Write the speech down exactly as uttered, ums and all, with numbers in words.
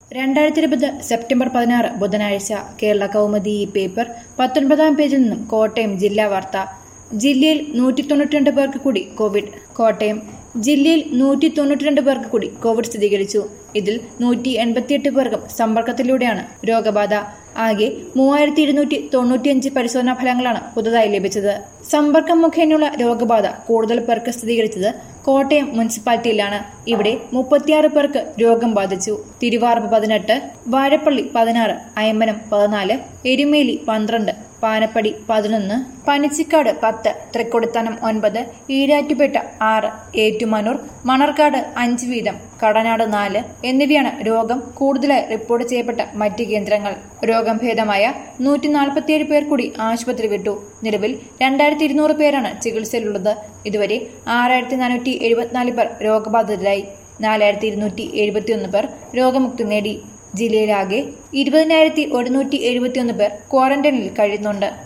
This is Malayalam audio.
രണ്ടായിരത്തി ഇരുപത് സെപ്റ്റംബർ പതിനാറ് ബുധനാഴ്ച കേരള കൗമുദി ഈ പേപ്പർ പത്തൊൻപതാം പേജിൽ നിന്നും കോട്ടയം ജില്ലാ വാർത്ത. ജില്ലയിൽ നൂറ്റി തൊണ്ണൂറ്റി രണ്ട് പേർക്ക് കൂടി കോവിഡ്. കോട്ടയം ജില്ലയിൽ നൂറ്റി തൊണ്ണൂറ്റി രണ്ട് പേർക്ക് കൂടി കോവിഡ് സ്ഥിരീകരിച്ചു. ഇതിൽ നൂറ്റി എൺപത്തിയെട്ട് പേർക്കും സമ്പർക്കത്തിലൂടെയാണ് രോഗബാധ. ആകെ മൂവായിരത്തി ഇരുന്നൂറ്റി തൊണ്ണൂറ്റിയഞ്ച് പരിശോധനാ ഫലങ്ങളാണ് പുതുതായി ലഭിച്ചത്. സമ്പർക്കം മുഖേനയുള്ള രോഗബാധ കൂടുതൽ പേർക്ക് സ്ഥിരീകരിച്ചത് കോട്ടയം മുനിസിപ്പാലിറ്റിയിലാണ്. ഇവിടെ മുപ്പത്തിയാറ് പേർക്ക് രോഗം ബാധിച്ചു. തിരുവാർപ്പ് പതിനെട്ട്, വാഴപ്പള്ളി പതിനാറ്, അയമ്പനം പതിനാല്, എരുമേലി പന്ത്രണ്ട്, പാനപ്പടി പതിനൊന്ന്, പനിച്ചിക്കാട് പത്ത്, തൃക്കൊടിത്താനം ഒൻപത്, ഈരാറ്റുപേട്ട ആറ്, ഏറ്റുമാനൂർ, മണർക്കാട് അഞ്ച് വീതം, കടനാട് നാല് എന്നിവയാണ് രോഗം കൂടുതലായി റിപ്പോർട്ട് ചെയ്യപ്പെട്ട മറ്റ് കേന്ദ്രങ്ങൾ. രോഗം ഭേദമായ നൂറ്റി നാൽപ്പത്തിയേഴ് പേർ കൂടി ആശുപത്രി വിട്ടു. നിലവിൽ രണ്ടായിരത്തി ഇരുന്നൂറ് പേരാണ് ചികിത്സയിലുള്ളത്. ഇതുവരെ ആറായിരത്തി നാനൂറ്റി എഴുപത്തിനാല് പേർ രോഗബാധിതരായി. നാലായിരത്തി ഇരുന്നൂറ്റി എഴുപത്തിയൊന്ന് പേർ രോഗമുക്തി നേടി. ജില്ലയിലാകെ ഇരുപതിനായിരത്തി ഒരുന്നൂറ്റി എഴുപത്തിയൊന്ന് പേർ ക്വാറന്റൈനിൽ കഴിയുന്നുണ്ട്.